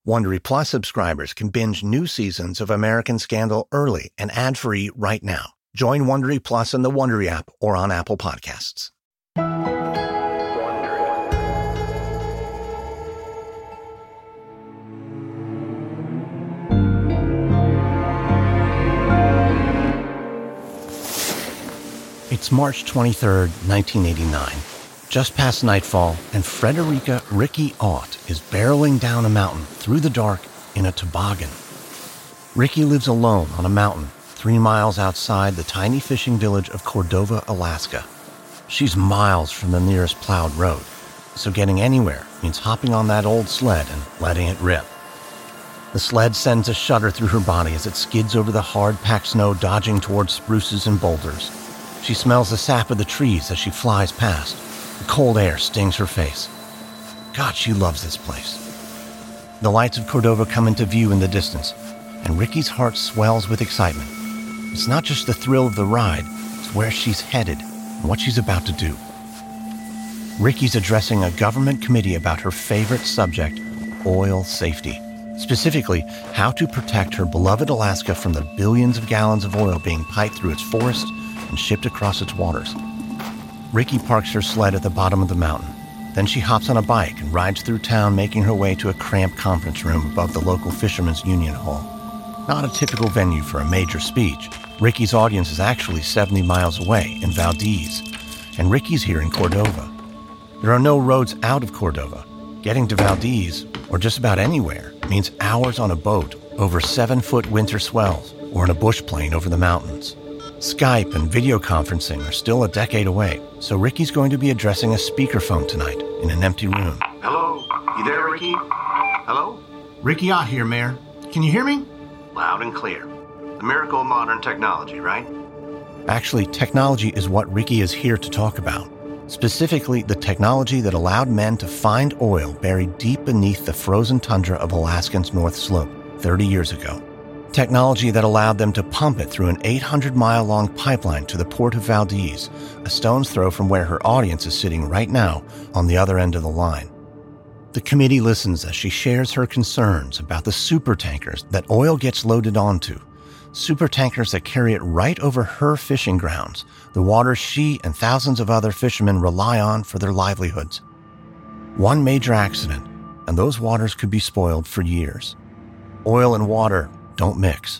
Wondery Plus subscribers can binge new seasons of American Scandal early and ad-free right now. Join Wondery Plus in the Wondery app or on Apple Podcasts. It's March 23rd, 1989. Just past nightfall, and Frederica Ricky Ott is barreling down a mountain through the dark in a toboggan. Ricky lives alone on a mountain 3 miles outside the tiny fishing village of Cordova, Alaska. She's miles from the nearest plowed road, so getting anywhere means hopping on that old sled and letting it rip. The sled sends a shudder through her body as it skids over the hard-packed snow, dodging towards spruces and boulders. She smells the sap of the trees as she flies past. The cold air stings her face. God, she loves this place. The lights of Cordova come into view in the distance, and Ricky's heart swells with excitement. It's not just the thrill of the ride, it's where she's headed and what she's about to do. Ricky's addressing a government committee about her favorite subject, oil safety. Specifically, how to protect her beloved Alaska from the billions of gallons of oil being piped through its forests and shipped across its waters. Ricky parks her sled at the bottom of the mountain. Then she hops on a bike and rides through town, making her way to a cramped conference room above the local Fishermen's Union Hall. Not a typical venue for a major speech. Ricky's audience is actually 70 miles away in Valdez, and Ricky's here in Cordova. There are no roads out of Cordova. Getting to Valdez, or just about anywhere, means hours on a boat over 7-foot winter swells or in a bush plane over the mountains. Skype and video conferencing are still a decade away, so Ricky's going to be addressing a speakerphone tonight in an empty room. Hello? You there, Ricky? Hello? Ricky Ott here, Mayor. Can you hear me? Loud and clear. The miracle of modern technology, right? Actually, technology is what Ricky is here to talk about. Specifically, the technology that allowed men to find oil buried deep beneath the frozen tundra of Alaska's North Slope 30 years ago. Technology that allowed them to pump it through an 800-mile-long pipeline to the port of Valdez, a stone's throw from where her audience is sitting right now on the other end of the line. The committee listens as she shares her concerns about the supertankers that oil gets loaded onto, supertankers that carry it right over her fishing grounds, the waters she and thousands of other fishermen rely on for their livelihoods. One major accident, and those waters could be spoiled for years. Oil and water don't mix.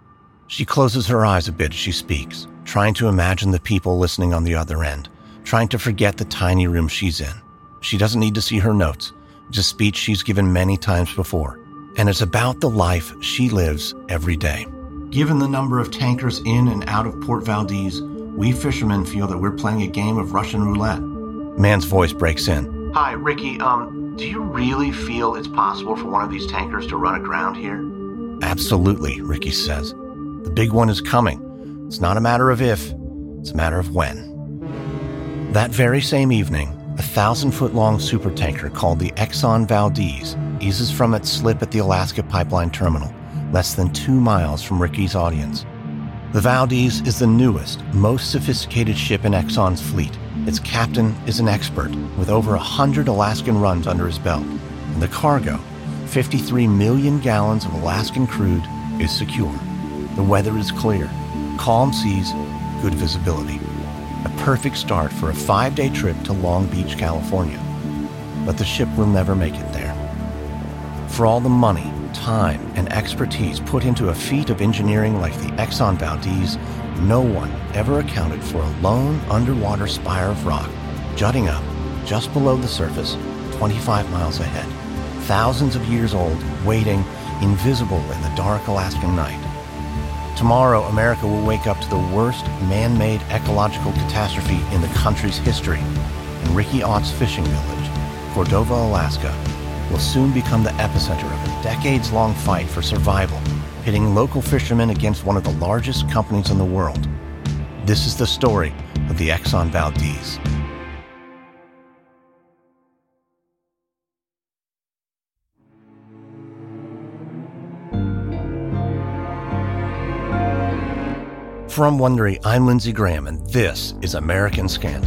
She closes her eyes a bit as she speaks, trying to imagine the people listening on the other end, trying to forget the tiny room she's in. She doesn't need to see her notes. It's a speech she's given many times before, and it's about the life she lives every day. Given the number of tankers in and out of Port Valdez, we fishermen feel that we're playing a game of Russian roulette. Man's voice breaks in. Hi, Ricky, do you really feel it's possible for one of these tankers to run aground here? Absolutely, Ricky says. The big one is coming. It's not a matter of if, it's a matter of when. That very same evening, a 1,000-foot-long supertanker called the Exxon Valdez eases from its slip at the Alaska Pipeline Terminal, less than 2 miles from Ricky's audience. The Valdez is the newest, most sophisticated ship in Exxon's fleet. Its captain is an expert with over 100 Alaskan runs under his belt, and the cargo, 53 million gallons of Alaskan crude, is secure. The weather is clear, calm seas, good visibility. A perfect start for a 5-day trip to Long Beach, California. But the ship will never make it there. For all the money, time, and expertise put into a feat of engineering like the Exxon Valdez, no one ever accounted for a lone underwater spire of rock jutting up just below the surface 25 miles ahead. Thousands of years old, waiting, invisible in the dark Alaskan night. Tomorrow, America will wake up to the worst man-made ecological catastrophe in the country's history, and Ricky Ott's fishing village, Cordova, Alaska, will soon become the epicenter of a decades-long fight for survival, pitting local fishermen against one of the largest companies in the world. This is the story of the Exxon Valdez. From Wondery, I'm Lindsey Graham, and this is American Scandal.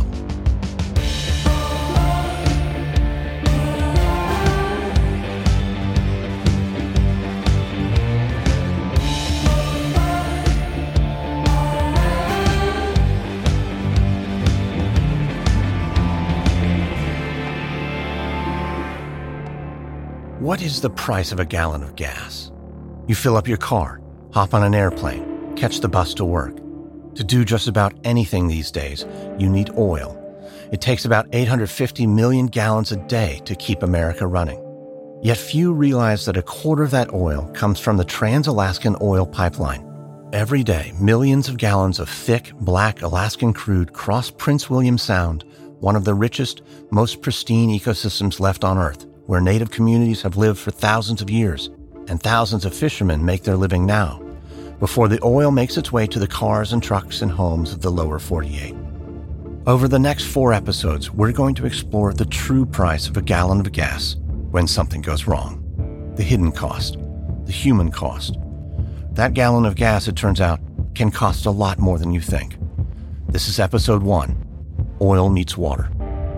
What is the price of a gallon of gas? You fill up your car, hop on an airplane, catch the bus to work. To do just about anything these days, you need oil. It takes about 850 million gallons a day to keep America running. Yet few realize that a quarter of that oil comes from the Trans-Alaskan Oil Pipeline. Every day, millions of gallons of thick, black Alaskan crude cross Prince William Sound, one of the richest, most pristine ecosystems left on Earth, where native communities have lived for thousands of years, and thousands of fishermen make their living now, before the oil makes its way to the cars and trucks and homes of the lower 48. Over the next 4 episodes, we're going to explore the true price of a gallon of gas when something goes wrong. The hidden cost, the human cost. That gallon of gas, it turns out, can cost a lot more than you think. This is episode 1, Oil Meets Water.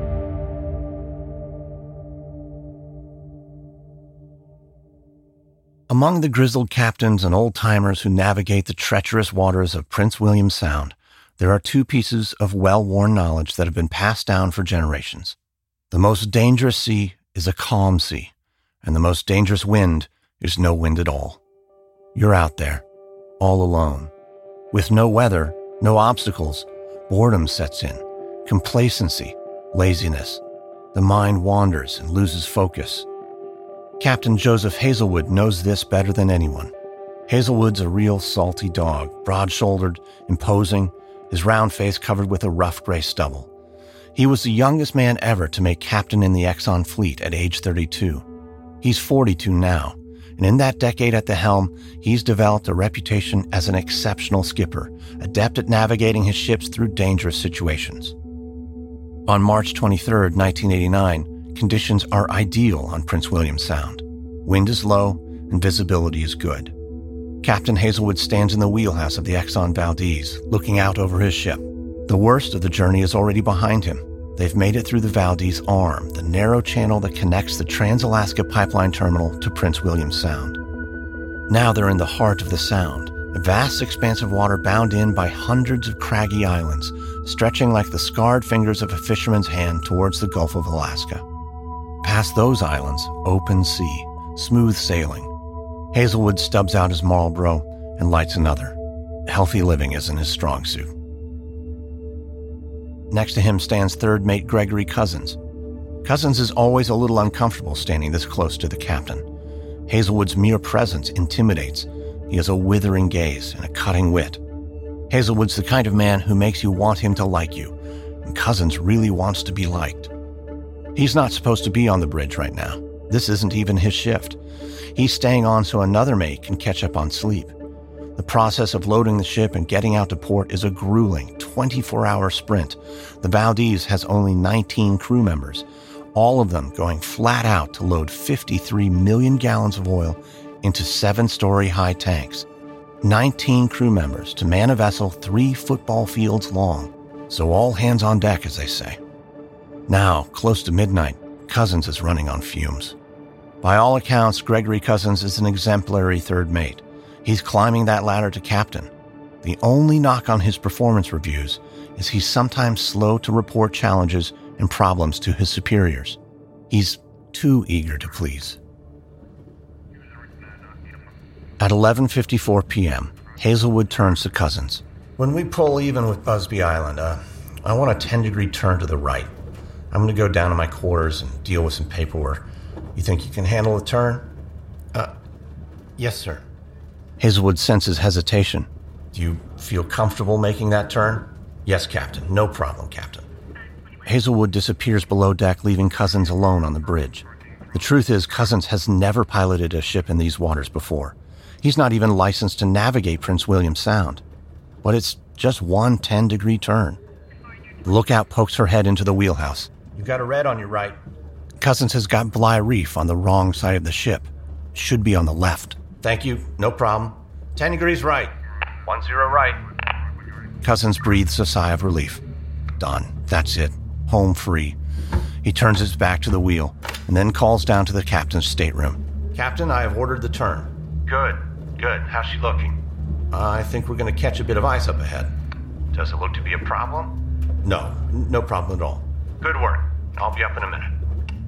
Among the grizzled captains and old-timers who navigate the treacherous waters of Prince William Sound, there are 2 pieces of well-worn knowledge that have been passed down for generations. The most dangerous sea is a calm sea, and the most dangerous wind is no wind at all. You're out there, all alone. With no weather, no obstacles, boredom sets in, complacency, laziness. The mind wanders and loses focus. Captain Joseph Hazelwood knows this better than anyone. Hazelwood's a real salty dog, broad-shouldered, imposing, his round face covered with a rough gray stubble. He was the youngest man ever to make captain in the Exxon fleet at age 32. He's 42 now, and in that decade at the helm, he's developed a reputation as an exceptional skipper, adept at navigating his ships through dangerous situations. On March 23, 1989, conditions are ideal on Prince William Sound. Wind is low and visibility is good. Captain Hazelwood stands in the wheelhouse of the Exxon Valdez, looking out over his ship. The worst of the journey is already behind him. They've made it through the Valdez Arm, the narrow channel that connects the Trans-Alaska Pipeline Terminal to Prince William Sound. Now they're in the heart of the Sound, a vast expanse of water bound in by hundreds of craggy islands, stretching like the scarred fingers of a fisherman's hand towards the Gulf of Alaska. Past those islands, open sea, smooth sailing. Hazelwood stubs out his Marlboro and lights another. Healthy living isn't his strong suit. Next to him stands third mate Gregory Cousins. Cousins is always a little uncomfortable standing this close to the captain. Hazelwood's mere presence intimidates. He has a withering gaze and a cutting wit. Hazelwood's the kind of man who makes you want him to like you, and Cousins really wants to be liked. He's not supposed to be on the bridge right now. This isn't even his shift. He's staying on so another mate can catch up on sleep. The process of loading the ship and getting out to port is a grueling 24-hour sprint. The Valdez has only 19 crew members, all of them going flat out to load 53 million gallons of oil into 7-story high tanks. 19 crew members to man a vessel 3 football fields long. So all hands on deck, as they say. Now, close to midnight, Cousins is running on fumes. By all accounts, Gregory Cousins is an exemplary third mate. He's climbing that ladder to captain. The only knock on his performance reviews is he's sometimes slow to report challenges and problems to his superiors. He's too eager to please. At 11:54 p.m., Hazelwood turns to Cousins. When we pull even with Busby Island, I want a 10-degree turn to the right. I'm going to go down to my quarters and deal with some paperwork. You think you can handle the turn? Yes, sir. Hazelwood senses hesitation. Do you feel comfortable making that turn? Yes, Captain. No problem, Captain. Hazelwood disappears below deck, leaving Cousins alone on the bridge. The truth is, Cousins has never piloted a ship in these waters before. He's not even licensed to navigate Prince William Sound. But it's just one 10-degree turn. The lookout pokes her head into the wheelhouse. You've got a red on your right. Cousins has got Bligh Reef on the wrong side of the ship. Should be on the left. Thank you. No problem. 10 degrees right. 10 right. Cousins breathes a sigh of relief. Done. That's it. Home free. He turns his back to the wheel and then calls down to the captain's stateroom. Captain, I have ordered the turn. Good. How's she looking? I think we're going to catch a bit of ice up ahead. Does it look to be a problem? No problem at all. Good work. I'll be up in a minute.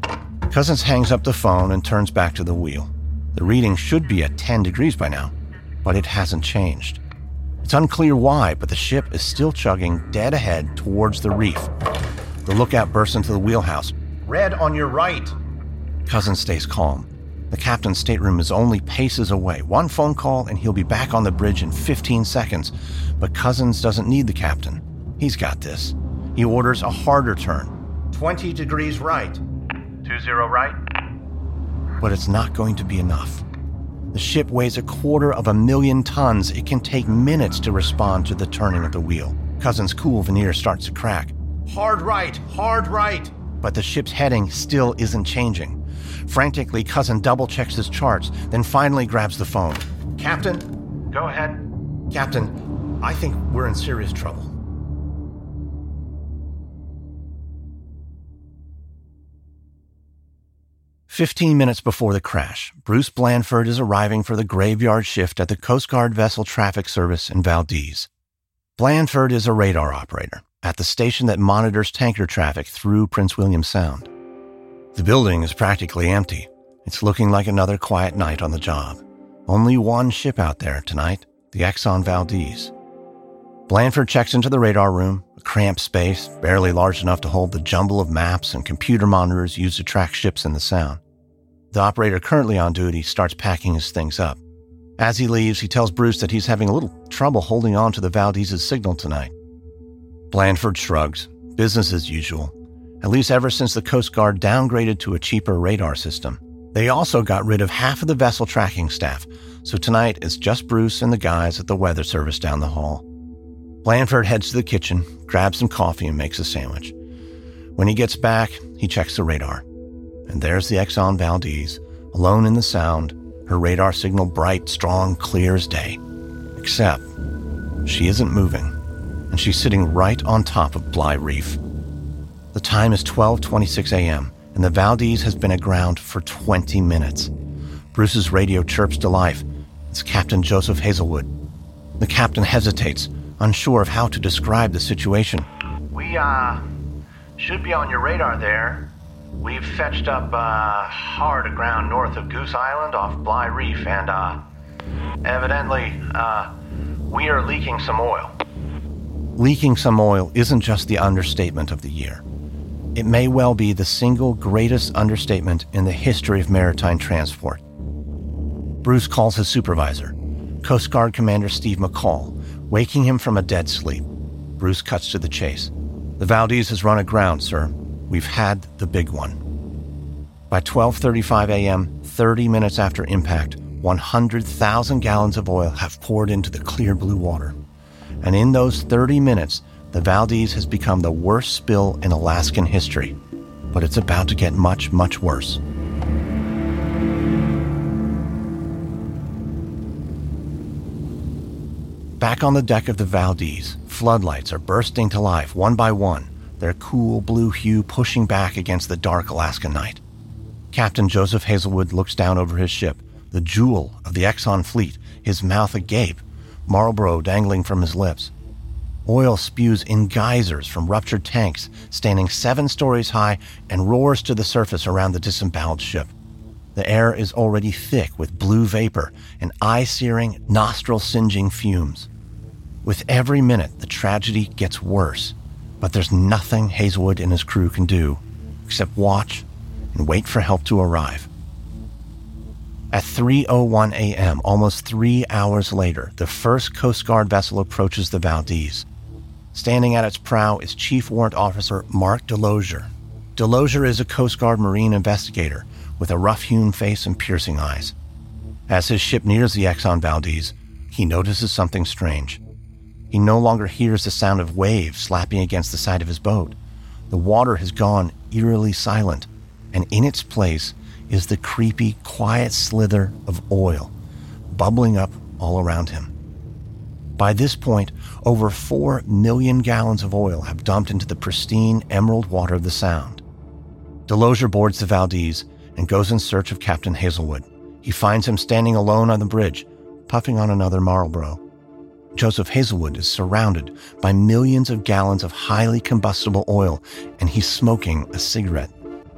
Cousins hangs up the phone and turns back to the wheel. The reading should be at 10 degrees by now, but it hasn't changed. It's unclear why, but the ship is still chugging dead ahead towards the reef. The lookout bursts into the wheelhouse. Red on your right. Cousins stays calm. The captain's stateroom is only paces away. One phone call and he'll be back on the bridge in 15 seconds. But Cousins doesn't need the captain. He's got this. He orders a harder turn. 20 degrees right. 20 right. But it's not going to be enough. The ship weighs 250,000 tons. It can take minutes to respond to the turning of the wheel. Cousins' cool veneer starts to crack. Hard right, hard right. But the ship's heading still isn't changing. Frantically, Cousin double-checks his charts, then finally grabs the phone. Captain? Go ahead. Captain, I think we're in serious trouble. "15 minutes before the crash, Bruce Blandford is arriving for the graveyard shift at the Coast Guard Vessel Traffic Service in Valdez. Blandford is a radar operator at the station that monitors tanker traffic through Prince William Sound. The building is practically empty. It's looking like another quiet night on the job. Only one ship out there tonight, the Exxon Valdez. Blandford checks into the radar room, a cramped space, barely large enough to hold the jumble of maps and computer monitors used to track ships in the Sound. The operator currently on duty starts packing his things up. As he leaves, he tells Bruce that he's having a little trouble holding on to the Valdez's signal tonight. Blandford shrugs. Business as usual. At least ever since the Coast Guard downgraded to a cheaper radar system. They also got rid of half of the vessel tracking staff, so tonight it's just Bruce and the guys at the weather service down the hall. Blandford heads to the kitchen, grabs some coffee, and makes a sandwich. When he gets back, he checks the radar. And there's the Exxon Valdez, alone in the Sound, her radar signal bright, strong, clear as day. Except, she isn't moving, and she's sitting right on top of Bligh Reef. The time is 12:26 a.m., and the Valdez has been aground for 20 minutes. Bruce's radio chirps to life. It's Captain Joseph Hazelwood. The captain hesitates, unsure of how to describe the situation. We, should be on your radar there. We've fetched up, hard aground north of Goose Island off Bligh Reef, and, evidently, we are leaking some oil. Leaking some oil isn't just the understatement of the year. It may well be the single greatest understatement in the history of maritime transport. Bruce calls his supervisor, Coast Guard Commander Steve McCall, waking him from a dead sleep. Bruce cuts to the chase. "The Valdez has run aground, sir. We've had the big one." By 12:35 a.m., 30 minutes after impact, 100,000 gallons of oil have poured into the clear blue water. And in those 30 minutes, the Valdez has become the worst spill in Alaskan history. But it's about to get much, much worse. Back on the deck of the Valdez, floodlights are bursting to life one by one, their cool blue hue pushing back against the dark Alaska night. Captain Joseph Hazelwood looks down over his ship, the jewel of the Exxon fleet, his mouth agape, Marlboro dangling from his lips. Oil spews in geysers from ruptured tanks, standing 7 stories high, and roars to the surface around the disemboweled ship. The air is already thick with blue vapor and eye-searing, nostril-singeing fumes. With every minute, the tragedy gets worse, but there's nothing Hazelwood and his crew can do except watch and wait for help to arrive. At 3:01 a.m., almost 3 hours later, the first Coast Guard vessel approaches the Valdez. Standing at its prow is Chief Warrant Officer Mark Delosier. Delosier is a Coast Guard Marine investigator with a rough-hewn face and piercing eyes. As his ship nears the Exxon Valdez, he notices something strange. He no longer hears the sound of waves slapping against the side of his boat. The water has gone eerily silent, and in its place is the creepy, quiet slither of oil, bubbling up all around him. By this point, over 4 million gallons of oil have dumped into the pristine emerald water of the Sound. Delosier boards the Valdez and goes in search of Captain Hazelwood. He finds him standing alone on the bridge, puffing on another Marlboro. Joseph Hazelwood is surrounded by millions of gallons of highly combustible oil, and he's smoking a cigarette.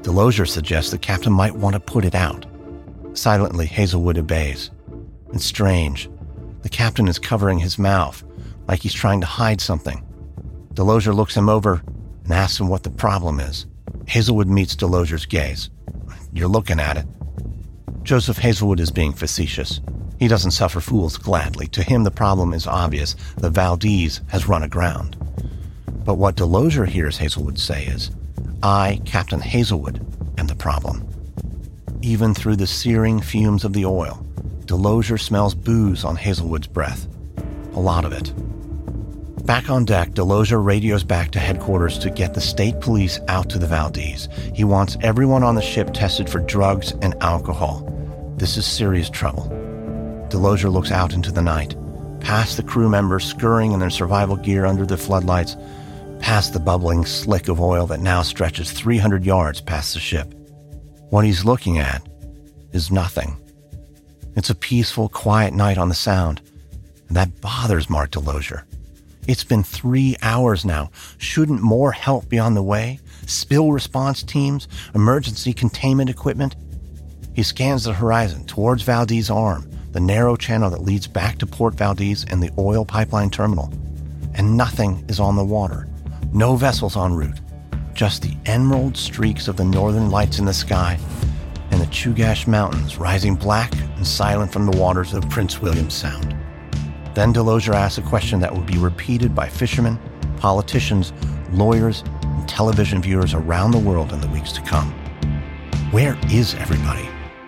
Delosier suggests the captain might want to put it out. Silently, Hazelwood obeys. It's strange. The captain is covering his mouth, like he's trying to hide something. Delosier looks him over and asks him what the problem is. Hazelwood meets Delosier's gaze. You're looking at it. Joseph Hazelwood is being facetious. He doesn't suffer fools gladly. To him, the problem is obvious. The Valdez has run aground. But what Delosier hears Hazelwood say is, I, Captain Hazelwood, am the problem. Even through the searing fumes of the oil, Delosier smells booze on Hazelwood's breath. A lot of it. Back on deck, Delosier radios back to headquarters to get the state police out to the Valdez. He wants everyone on the ship tested for drugs and alcohol. This is serious trouble. Delosier looks out into the night, past the crew members scurrying in their survival gear under the floodlights, past the bubbling slick of oil that now stretches 300 yards past the ship. What he's looking at is nothing. It's a peaceful, quiet night on the Sound, and that bothers Mark Delosier. It's been 3 hours now. Shouldn't more help be on the way? Spill response teams, emergency containment equipment? He scans the horizon towards Valdez Arm, the narrow channel that leads back to Port Valdez and the oil pipeline terminal. And nothing is on the water. No vessels en route. Just the emerald streaks of the northern lights in the sky and the Chugach Mountains rising black and silent from the waters of Prince William Sound. Then Delosier asks a question that will be repeated by fishermen, politicians, lawyers, and television viewers around the world in the weeks to come. Where is everybody?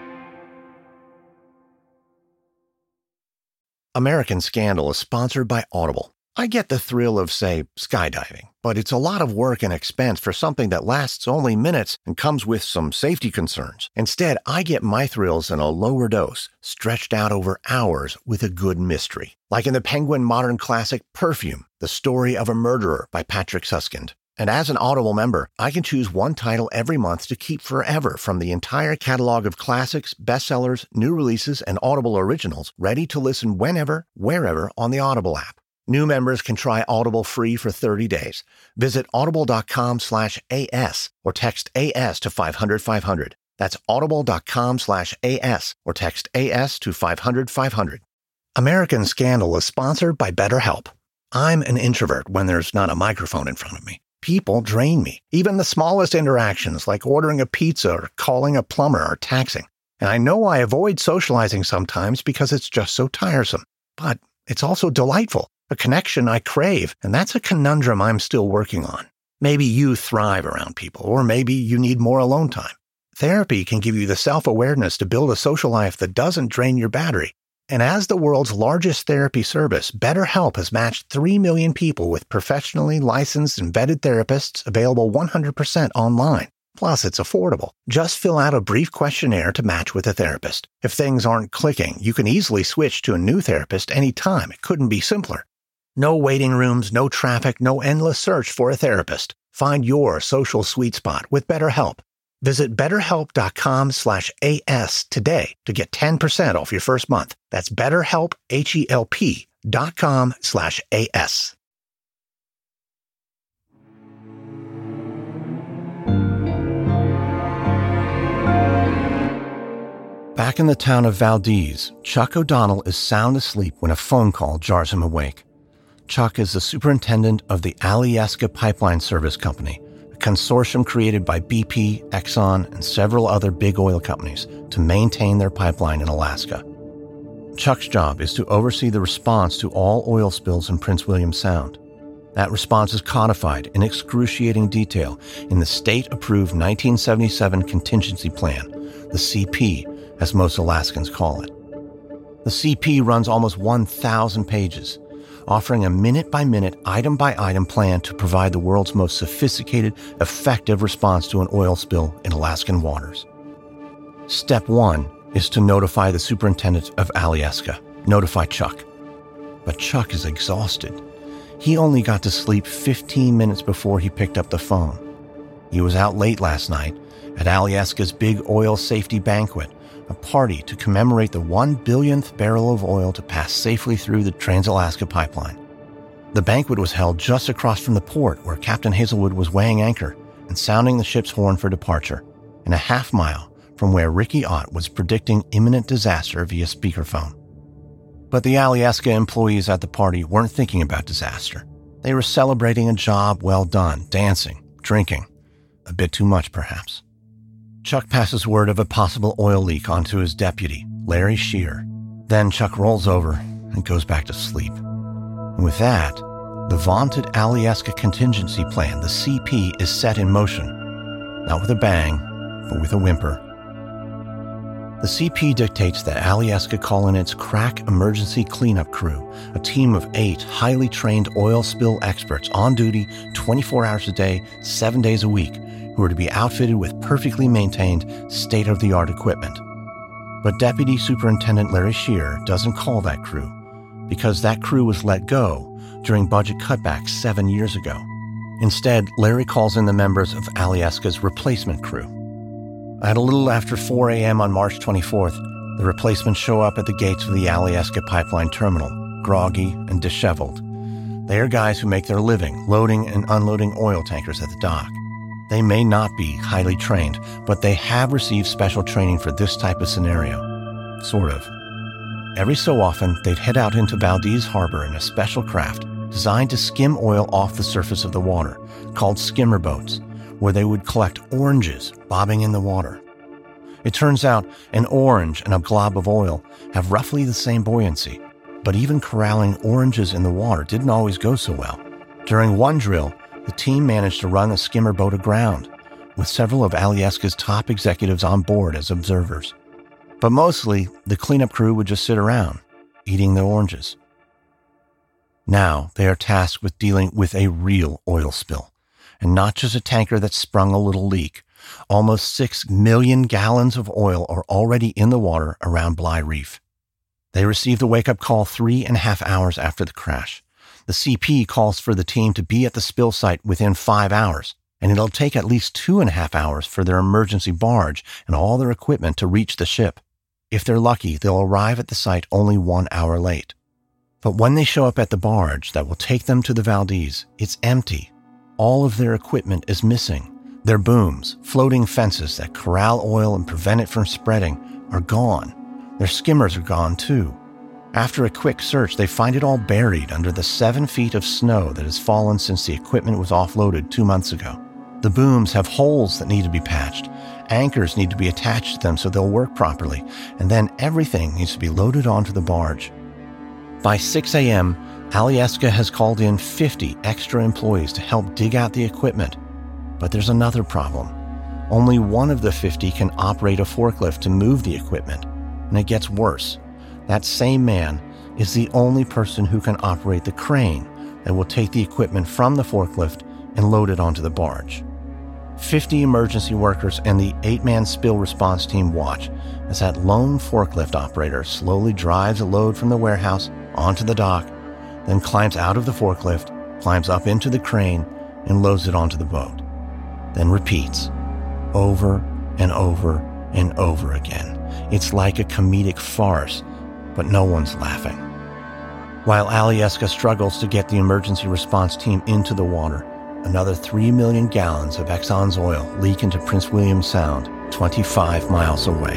American Scandal is sponsored by Audible. I get the thrill of, say, skydiving, but it's a lot of work and expense for something that lasts only minutes and comes with some safety concerns. Instead, I get my thrills in a lower dose, stretched out over hours with a good mystery. Like in the Penguin modern classic Perfume, The Story of a Murderer by Patrick Suskind. And as an Audible member, I can choose one title every month to keep forever from the entire catalog of classics, bestsellers, new releases, and Audible originals, ready to listen whenever, wherever on the Audible app. New members can try Audible free for 30 days. Visit audible.com/AS or text AS to 500-500. That's audible.com/AS or text AS to 500-500. American Scandal is sponsored by BetterHelp. I'm an introvert when there's not a microphone in front of me. People drain me. Even the smallest interactions like ordering a pizza or calling a plumber are taxing. And I know I avoid socializing sometimes because it's just so tiresome. But it's also delightful. A connection I crave, and that's a conundrum I'm still working on. Maybe you thrive around people, or maybe you need more alone time. Therapy can give you the self-awareness to build a social life that doesn't drain your battery. And as the world's largest therapy service, BetterHelp has matched 3 million people with professionally licensed and vetted therapists available 100% online. Plus, it's affordable. Just fill out a brief questionnaire to match with a therapist. If things aren't clicking, you can easily switch to a new therapist anytime. It couldn't be simpler. No waiting rooms, no traffic, no endless search for a therapist. Find your social sweet spot with BetterHelp. Visit BetterHelp.com/AS today to get 10% off your first month. That's BetterHelp, HELP.com/AS. Back in the town of Valdez, Chuck O'Donnell is sound asleep when a phone call jars him awake. Chuck is the superintendent of the Alyeska Pipeline Service Company, a consortium created by BP, Exxon, and several other big oil companies to maintain their pipeline in Alaska. Chuck's job is to oversee the response to all oil spills in Prince William Sound. That response is codified in excruciating detail in the state-approved 1977 Contingency Plan, the CP, as most Alaskans call it. The CP runs almost 1,000 pages, offering a minute-by-minute, item-by-item plan to provide the world's most sophisticated, effective response to an oil spill in Alaskan waters. Step 1 is to notify the superintendent of Alyeska, notify Chuck. But Chuck is exhausted. He only got to sleep 15 minutes before he picked up the phone. He was out late last night at Alyeska's big oil safety banquet, a party to commemorate the 1 billionth barrel of oil to pass safely through the Trans-Alaska Pipeline. The banquet was held just across from the port where Captain Hazelwood was weighing anchor and sounding the ship's horn for departure. and a half-mile from where Ricky Ott was predicting imminent disaster via speakerphone. But the Alyeska employees at the party weren't thinking about disaster. They were celebrating a job well done, dancing, drinking. A bit too much, perhaps. Chuck passes word of a possible oil leak onto his deputy, Larry Shear. Then Chuck rolls over and goes back to sleep. And with that, the vaunted Alyeska contingency plan, the CP, is set in motion. Not with a bang, but with a whimper. The CP dictates that Alyeska call in its crack emergency cleanup crew, a team of 8 highly trained oil spill experts on duty 24 hours a day, 7 days a week, who are to be outfitted with perfectly maintained, state-of-the-art equipment. But Deputy Superintendent Larry Shear doesn't call that crew, because that crew was let go during budget cutbacks 7 years ago. Instead, Larry calls in the members of Alyeska's replacement crew. At a little after 4 a.m. on March 24th, the replacements show up at the gates of the Alyeska pipeline terminal, groggy and disheveled. They are guys who make their living loading and unloading oil tankers at the dock. They may not be highly trained, but they have received special training for this type of scenario. Sort of. Every so often, they'd head out into Valdez Harbor in a special craft designed to skim oil off the surface of the water, called skimmer boats, where they would collect oranges bobbing in the water. It turns out an orange and a glob of oil have roughly the same buoyancy, but even corralling oranges in the water didn't always go so well. During one drill, the team managed to run a skimmer boat aground, with several of Alyeska's top executives on board as observers. But mostly, the cleanup crew would just sit around, eating the oranges. Now, they are tasked with dealing with a real oil spill, and not just a tanker that sprung a little leak. Almost 6 million gallons of oil are already in the water around Bligh Reef. They received a wake-up call 3.5 hours after the crash. The CP calls for the team to be at the spill site within 5 hours, and it'll take at least 2.5 hours for their emergency barge and all their equipment to reach the ship. If they're lucky, they'll arrive at the site only 1 hour late. But when they show up at the barge that will take them to the Valdez, it's empty. All of their equipment is missing. Their booms, floating fences that corral oil and prevent it from spreading, are gone. Their skimmers are gone too. After a quick search, they find it all buried under the 7 feet of snow that has fallen since the equipment was offloaded 2 months ago. The booms have holes that need to be patched. Anchors need to be attached to them so they'll work properly, and then everything needs to be loaded onto the barge. By 6 a.m., Alyeska has called in 50 extra employees to help dig out the equipment. But there's another problem. Only one of the 50 can operate a forklift to move the equipment, and it gets worse. That same man is the only person who can operate the crane that will take the equipment from the forklift and load it onto the barge. 50 emergency workers and the 8-man spill response team watch as that lone forklift operator slowly drives a load from the warehouse onto the dock, then climbs out of the forklift, climbs up into the crane, and loads it onto the boat. Then repeats, over and over and over again. It's like a comedic farce, but no one's laughing. While Alyeska struggles to get the emergency response team into the water, another 3 million gallons of Exxon's oil leak into Prince William Sound, 25 miles away.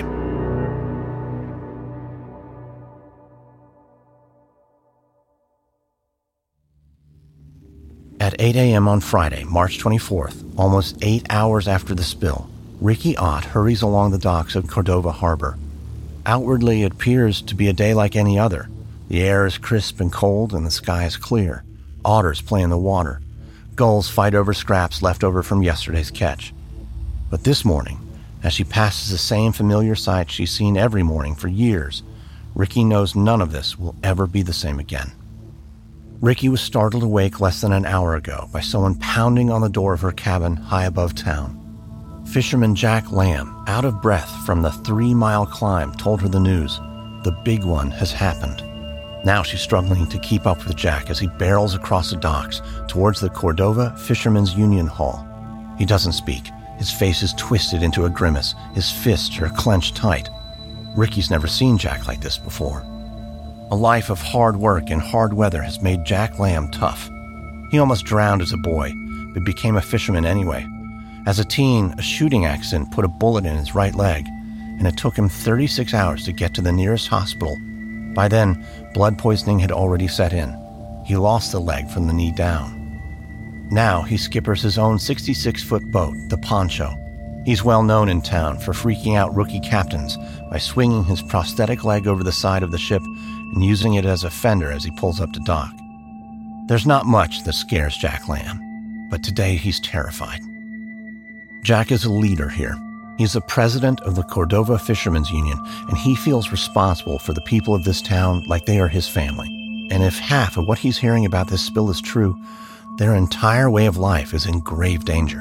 At 8 a.m. on Friday, March 24th, almost 8 hours after the spill, Ricky Ott hurries along the docks of Cordova Harbor. Outwardly, it appears to be a day like any other. The air is crisp and cold, and the sky is clear. Otters play in the water. Gulls fight over scraps left over from yesterday's catch. But this morning, as she passes the same familiar sight she's seen every morning for years, Ricky knows none of this will ever be the same again. Ricky was startled awake less than an hour ago by someone pounding on the door of her cabin high above town. Fisherman Jack Lamb, out of breath from the 3-mile climb, told her the news. The big one has happened. Now she's struggling to keep up with Jack as he barrels across the docks towards the Cordova Fishermen's Union Hall. He doesn't speak. His face is twisted into a grimace. His fists are clenched tight. Ricky's never seen Jack like this before. A life of hard work and hard weather has made Jack Lamb tough. He almost drowned as a boy, but became a fisherman anyway. As a teen, a shooting accident put a bullet in his right leg, and it took him 36 hours to get to the nearest hospital. By then, blood poisoning had already set in. He lost the leg from the knee down. Now he skippers his own 66-foot boat, the Poncho. He's well known in town for freaking out rookie captains by swinging his prosthetic leg over the side of the ship and using it as a fender as he pulls up to dock. There's not much that scares Jack Lamb, but today he's terrified. Jack is a leader here. He's the president of the Cordova Fishermen's Union, and he feels responsible for the people of this town like they are his family. And if half of what he's hearing about this spill is true, their entire way of life is in grave danger.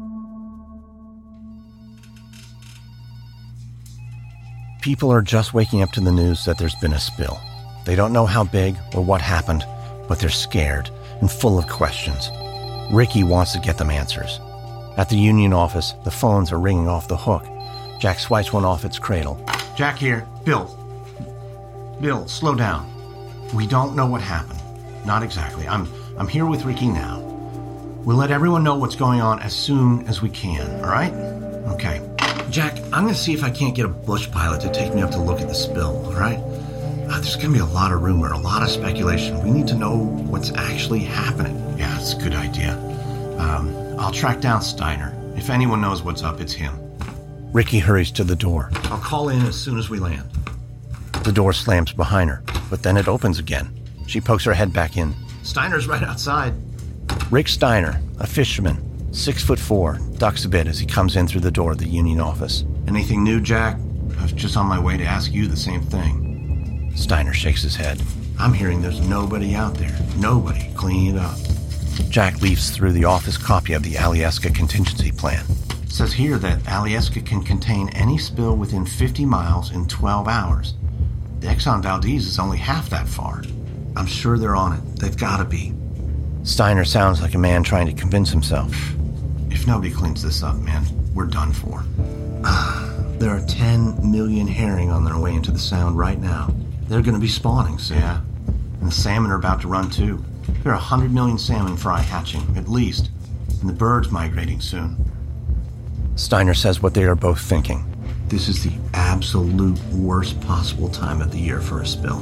People are just waking up to the news that there's been a spill. They don't know how big or what happened, but they're scared and full of questions. Ricky wants to get them answers. At the union office, the phones are ringing off the hook. Jack swipes one off its cradle. Jack here. Bill, slow down. We don't know what happened. Not exactly. I'm here with Ricky now. We'll let everyone know what's going on as soon as we can, all right? Okay. Jack, I'm going to see if I can't get a bush pilot to take me up to look at the spill, all right? There's going to be a lot of rumor, a lot of speculation. We need to know what's actually happening. Yeah, it's a good idea. I'll track down Steiner. If anyone knows what's up, it's him. Ricky hurries to the door. I'll call in as soon as we land. The door slams behind her, but then it opens again. She pokes her head back in. Steiner's right outside. Rick Steiner, a fisherman, 6'4", ducks a bit as he comes in through the door of the union office. Anything new, Jack? I was just on my way to ask you the same thing. Steiner shakes his head. I'm hearing there's nobody out there. Nobody cleaning it up. Jack leafs through the office copy of the Alyeska contingency plan. It says here that Alyeska can contain any spill within 50 miles in 12 hours. The Exxon Valdez is only half that far. I'm sure they're on it. They've got to be. Steiner sounds like a man trying to convince himself. If nobody cleans this up, man, we're done for. There are 10 million herring on their way into the Sound right now. They're going to be spawning soon. Yeah. And the salmon are about to run too. There are 100 million salmon fry hatching, at least. And the birds migrating soon. Steiner says what they are both thinking. This is the absolute worst possible time of the year for a spill.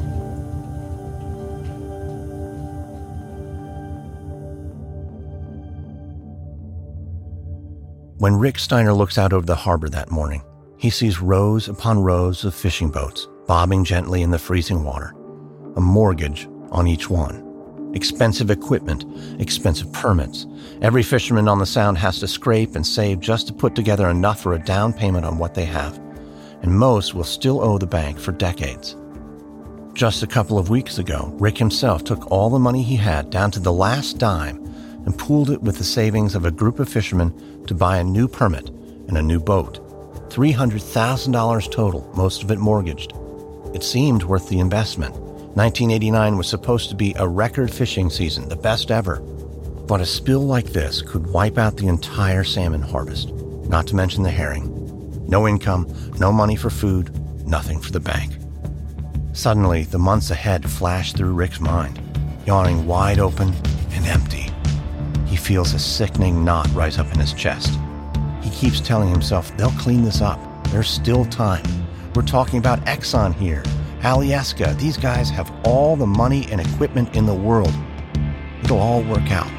When Rick Steiner looks out over the harbor that morning, he sees rows upon rows of fishing boats bobbing gently in the freezing water, a mortgage on each one. Expensive equipment, expensive permits. Every fisherman on the Sound has to scrape and save just to put together enough for a down payment on what they have, and most will still owe the bank for decades. Just a couple of weeks ago, Rick himself took all the money he had down to the last dime and pooled it with the savings of a group of fishermen to buy a new permit and a new boat. $300,000 total, most of it mortgaged. It seemed worth the investment. 1989 was supposed to be a record fishing season, the best ever. But a spill like this could wipe out the entire salmon harvest, not to mention the herring. No income, no money for food, nothing for the bank. Suddenly, the months ahead flashed through Rick's mind, yawning wide open and empty. He feels a sickening knot rise up in his chest. He keeps telling himself they'll clean this up. There's still time. We're talking about Exxon here. Alyeska, these guys have all the money and equipment in the world. It'll all work out.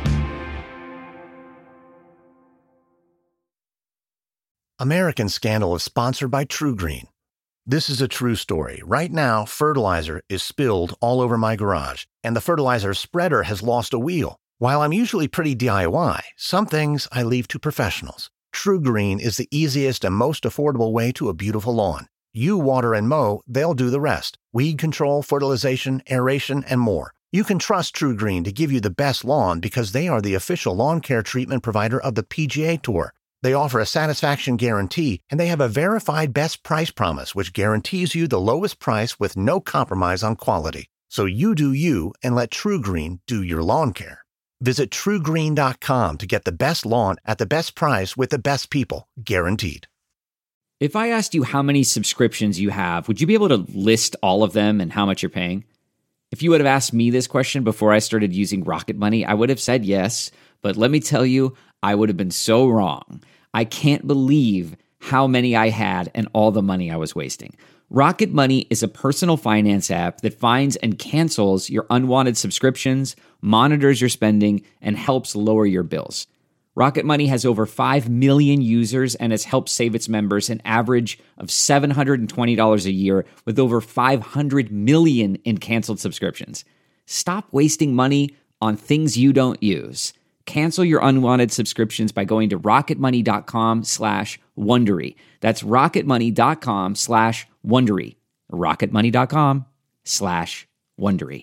American Scandal is sponsored by TruGreen. This is a true story. Right now, fertilizer is spilled all over my garage, and the fertilizer spreader has lost a wheel. While I'm usually pretty DIY, some things I leave to professionals. TruGreen is the easiest and most affordable way to a beautiful lawn. You water and mow, they'll do the rest. Weed control, fertilization, aeration, and more. You can trust TruGreen to give you the best lawn because they are the official lawn care treatment provider of the PGA Tour. They offer a satisfaction guarantee, and they have a verified best price promise, which guarantees you the lowest price with no compromise on quality. So you do you and let TruGreen do your lawn care. Visit TruGreen.com to get the best lawn at the best price with the best people, guaranteed. If I asked you how many subscriptions you have, would you be able to list all of them and how much you're paying? If you would have asked me this question before I started using Rocket Money, I would have said yes, but let me tell you, I would have been so wrong. I can't believe how many I had and all the money I was wasting. Rocket Money is a personal finance app that finds and cancels your unwanted subscriptions, monitors your spending, and helps lower your bills. Rocket Money has over 5 million users and has helped save its members an average of $720 a year with over 500 million in canceled subscriptions. Stop wasting money on things you don't use. Cancel your unwanted subscriptions by going to rocketmoney.com/Wondery. That's rocketmoney.com/Wondery. rocketmoney.com/Wondery.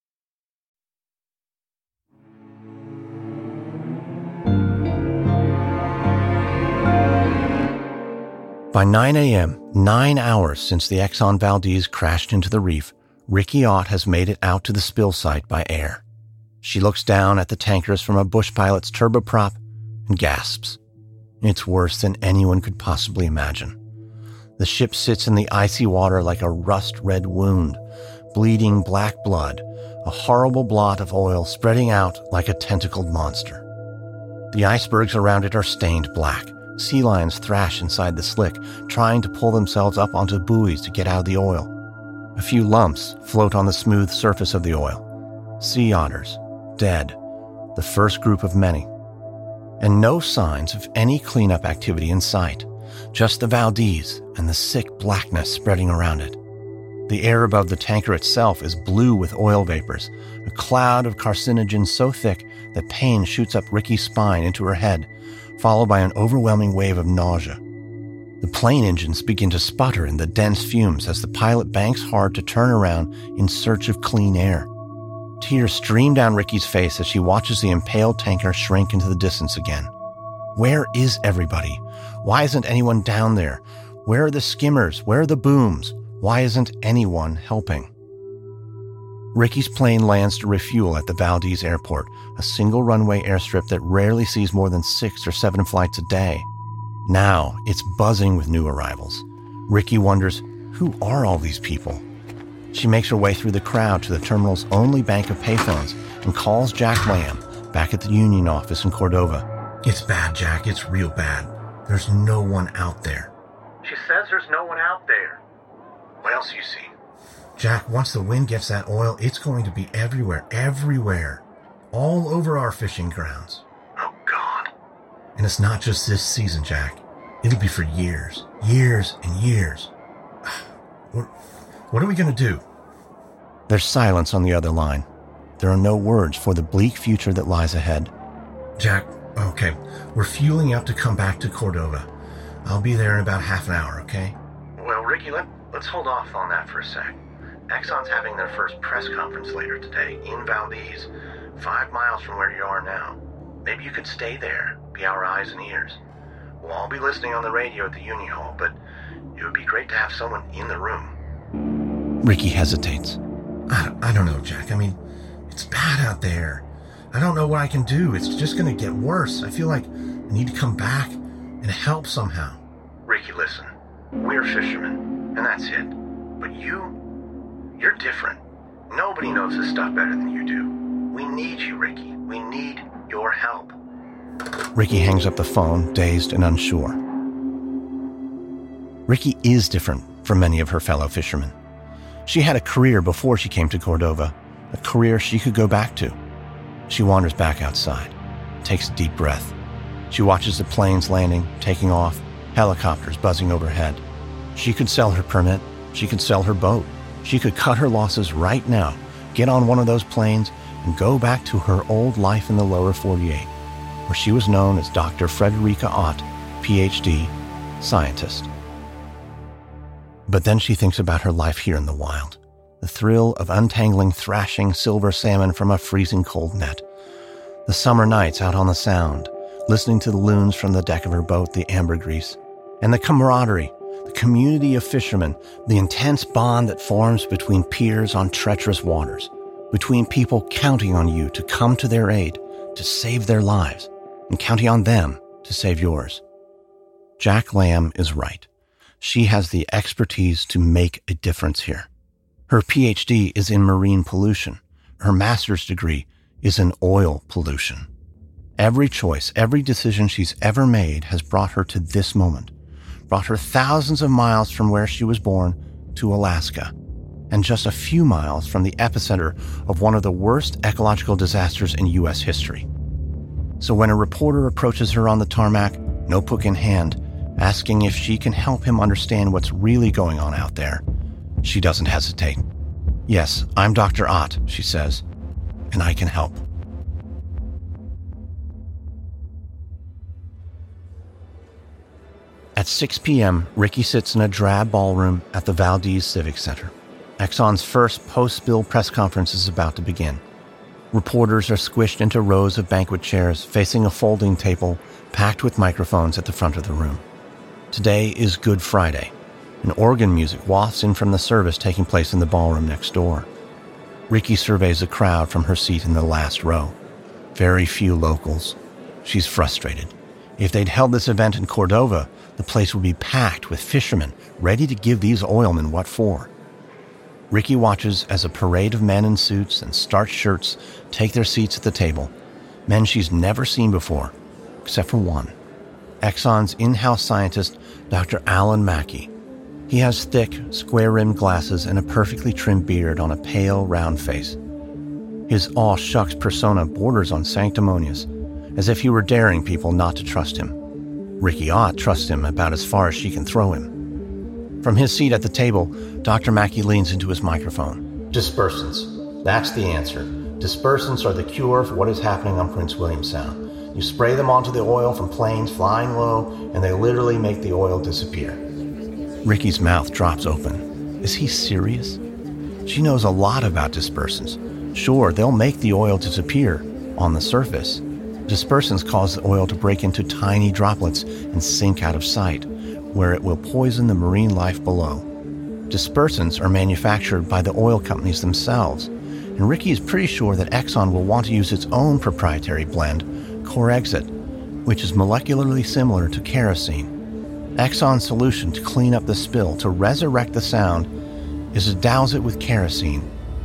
By 9 a.m., 9 hours since the Exxon Valdez crashed into the reef, Ricky Ott has made it out to the spill site by air. She looks down at the tankers from a bush pilot's turboprop and gasps. It's worse than anyone could possibly imagine. The ship sits in the icy water like a rust-red wound, bleeding black blood, a horrible blot of oil spreading out like a tentacled monster. The icebergs around it are stained black. Sea lions thrash inside the slick, trying to pull themselves up onto buoys to get out of the oil. A few lumps float on the smooth surface of the oil. Sea otters, dead, the first group of many. And no signs of any cleanup activity in sight, just the Valdez and the sick blackness spreading around it. The air above the tanker itself is blue with oil vapors, a cloud of carcinogens so thick that pain shoots up Ricky's spine into her head, followed by an overwhelming wave of nausea. The plane engines begin to sputter in the dense fumes as the pilot banks hard to turn around in search of clean air. Tears stream down Ricky's face as she watches the impaled tanker shrink into the distance again. Where is everybody? Why isn't anyone down there? Where are the skimmers? Where are the booms? Why isn't anyone helping? Ricky's plane lands to refuel at the Valdez airport, a single runway airstrip that rarely sees more than 6 or 7 flights a day. Now it's buzzing with new arrivals. Ricky wonders, who are all these people? She makes her way through the crowd to the terminal's only bank of payphones and calls Jack Lamb back at the union office in Cordova. It's bad, Jack. It's real bad. There's no one out there. She says there's no one out there. What else do you see? Jack, once the wind gets that oil, it's going to be everywhere. All over our fishing grounds. Oh, God. And it's not just this season, Jack. It'll be for years and years. What are we going to do? There's silence on the other line. There are no words for the bleak future that lies ahead. Jack, okay, we're fueling up to come back to Cordova. I'll be there in about half an hour, okay? Well, Ricky, let's hold off on that for a sec. Exxon's having their first press conference later today in Valdez, 5 miles from where you are now. Maybe you could stay there, be our eyes and ears. We'll all be listening on the radio at the Union Hall, but it would be great to have someone in the room. Ricky hesitates. I don't know, Jack. I mean, it's bad out there. I don't know what I can do. It's just going to get worse. I feel like I need to come back and help somehow. Ricky, listen. We're fishermen, and that's it. But you're different. Nobody knows this stuff better than you do. We need you, Ricky. We need your help. Ricky hangs up the phone, dazed and unsure. Ricky is different from many of her fellow fishermen. She had a career before she came to Cordova, a career she could go back to. She wanders back outside, takes a deep breath. She watches the planes landing, taking off, helicopters buzzing overhead. She could sell her permit. She could sell her boat. She could cut her losses right now, get on one of those planes, and go back to her old life in the lower 48, where she was known as Dr. Frederica Ott, Ph.D., scientist. But then she thinks about her life here in the wild, the thrill of untangling thrashing silver salmon from a freezing cold net, the summer nights out on the Sound, listening to the loons from the deck of her boat, the ambergris, and the camaraderie, the community of fishermen, the intense bond that forms between peers on treacherous waters, between people counting on you to come to their aid, to save their lives, and counting on them to save yours. Jack Lamb is right. She has the expertise to make a difference here. Her PhD is in marine pollution. Her master's degree is in oil pollution. Every choice, every decision she's ever made has brought her to this moment, brought her thousands of miles from where she was born to Alaska, and just a few miles from the epicenter of one of the worst ecological disasters in U.S. history. So when a reporter approaches her on the tarmac, notebook in hand, asking if she can help him understand what's really going on out there, she doesn't hesitate. "Yes, I'm Dr. Ott," she says, "and I can help." At 6 p.m., Ricky sits in a drab ballroom at the Valdez Civic Center. Exxon's first post-spill press conference is about to begin. Reporters are squished into rows of banquet chairs facing a folding table packed with microphones at the front of the room. Today is Good Friday, and organ music wafts in from the service taking place in the ballroom next door. Ricky surveys the crowd from her seat in the last row. Very few locals. She's frustrated. If they'd held this event in Cordova, the place would be packed with fishermen ready to give these oilmen what for. Ricky watches as a parade of men in suits and starched shirts take their seats at the table, men she's never seen before, except for one. Exxon's in-house scientist, Dr. Alan Mackey. He has thick, square-rimmed glasses and a perfectly trimmed beard on a pale, round face. His aw-shucks persona borders on sanctimonious, as if he were daring people not to trust him. Ricky Ott trusts him about as far as she can throw him. From his seat at the table, Dr. Mackey leans into his microphone. "Dispersants. That's the answer. Dispersants are the cure for what is happening on Prince William Sound. You spray them onto the oil from planes flying low, and they literally make the oil disappear." Ricky's mouth drops open. Is he serious? She knows a lot about dispersants. Sure, they'll make the oil disappear on the surface. Dispersants cause the oil to break into tiny droplets and sink out of sight, where it will poison the marine life below. Dispersants are manufactured by the oil companies themselves, and Ricky is pretty sure that Exxon will want to use its own proprietary blend, Corexit, which is molecularly similar to kerosene. Exxon's solution to clean up the spill, to resurrect the sound, is to douse it with kerosene.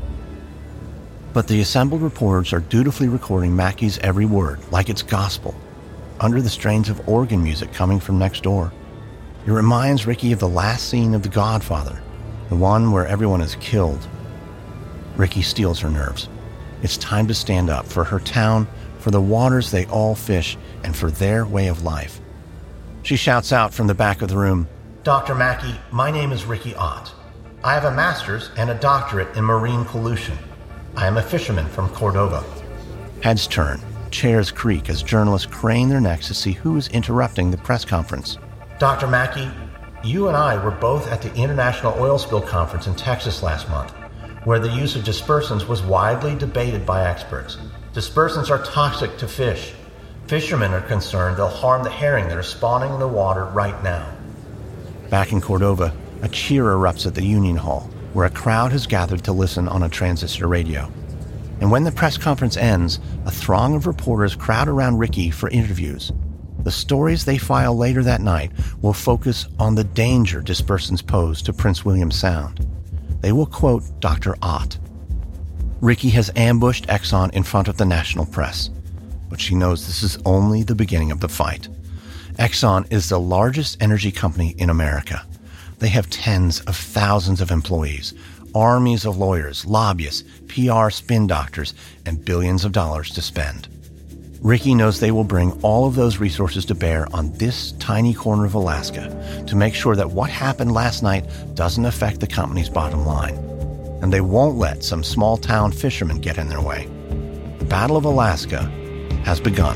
But the assembled reporters are dutifully recording Mackey's every word, like it's gospel, under the strains of organ music coming from next door. It reminds Ricky of the last scene of The Godfather, the one where everyone is killed. Ricky steals her nerves. It's time to stand up for her town, for the waters they all fish, and for their way of life. She shouts out from the back of the room, "Dr. Mackey, my name is Ricky Ott. I have a master's and a doctorate in marine pollution. I am a fisherman from Cordova." Heads turn, chairs creak as journalists crane their necks to see who is interrupting the press conference. "Dr. Mackey, you and I were both at the International Oil Spill Conference in Texas last month, where the use of dispersants was widely debated by experts. Dispersants are toxic to fish. Fishermen are concerned they'll harm the herring that are spawning in the water right now." Back in Cordova, a cheer erupts at the Union Hall, where a crowd has gathered to listen on a transistor radio. And when the press conference ends, a throng of reporters crowd around Ricky for interviews. The stories they file later that night will focus on the danger dispersants pose to Prince William Sound. They will quote Dr. Ott. Ricky has ambushed Exxon in front of the national press, but she knows this is only the beginning of the fight. Exxon is the largest energy company in America. They have tens of thousands of employees, armies of lawyers, lobbyists, PR spin doctors, and billions of dollars to spend. Ricky knows they will bring all of those resources to bear on this tiny corner of Alaska to make sure that what happened last night doesn't affect the company's bottom line. And they won't let some small-town fishermen get in their way. The Battle of Alaska has begun.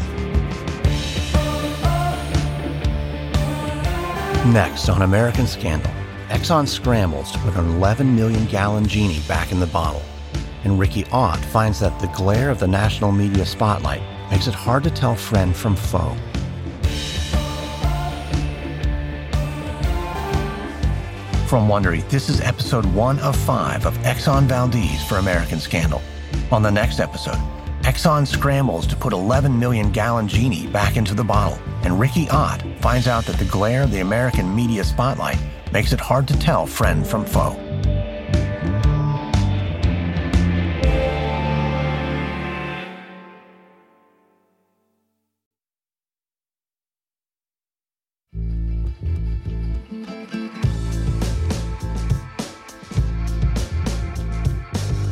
Next on American Scandal, Exxon scrambles to put an 11 million gallon genie back in the bottle, and Ricky Ott finds that the glare of the national media spotlight makes it hard to tell friend from foe. From Wondery, this is episode 1 of 5 of Exxon Valdez for American Scandal. On the next episode, Exxon scrambles to put 11 million gallon genie back into the bottle, and Ricky Ott finds out that the glare of the American media spotlight makes it hard to tell friend from foe.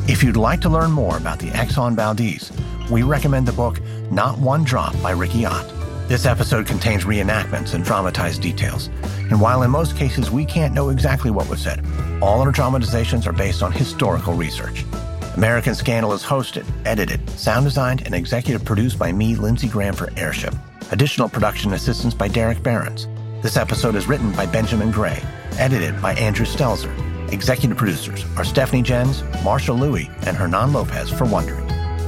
If you'd like to learn more about the Exxon Valdez, we recommend the book Not One Drop by Ricky Ott. This episode contains reenactments and dramatized details. And while in most cases we can't know exactly what was said, all our dramatizations are based on historical research. American Scandal is hosted, edited, sound designed, and executive produced by me, Lindsey Graham, for Airship. Additional production assistance by Derek Behrens. This episode is written by Benjamin Gray, edited by Andrew Stelzer. Executive producers are Stephanie Jens, Marshall Louis, and Hernan Lopez for Wondery.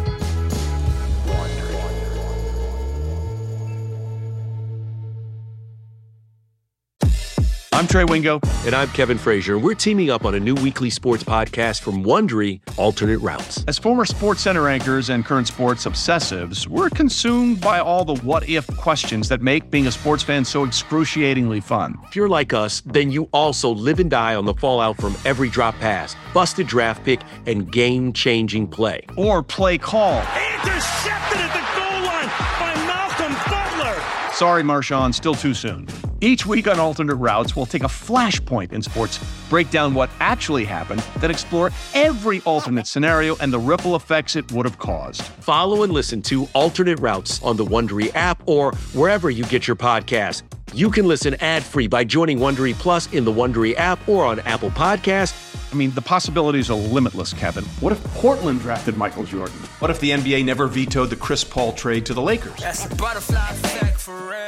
I'm Trey Wingo. And I'm Kevin Frazier. And we're teaming up on a new weekly sports podcast from Wondery, Alternate Routes. As former SportsCenter anchors and current sports obsessives, we're consumed by all the what-if questions that make being a sports fan so excruciatingly fun. If you're like us, then you also live and die on the fallout from every drop pass, busted draft pick, and game-changing play. Or play call. Intercepted at the goal line by Malcolm Butler. Sorry, Marshawn, still too soon. Each week on Alternate Routes, we'll take a flashpoint in sports, break down what actually happened, then explore every alternate scenario and the ripple effects it would have caused. Follow and listen to Alternate Routes on the Wondery app or wherever you get your podcasts. You can listen ad-free by joining Wondery Plus in the Wondery app or on Apple Podcasts. I mean, the possibilities are limitless, Kevin. What if Portland drafted Michael Jordan? What if the NBA never vetoed the Chris Paul trade to the Lakers? That's a butterfly effect for real.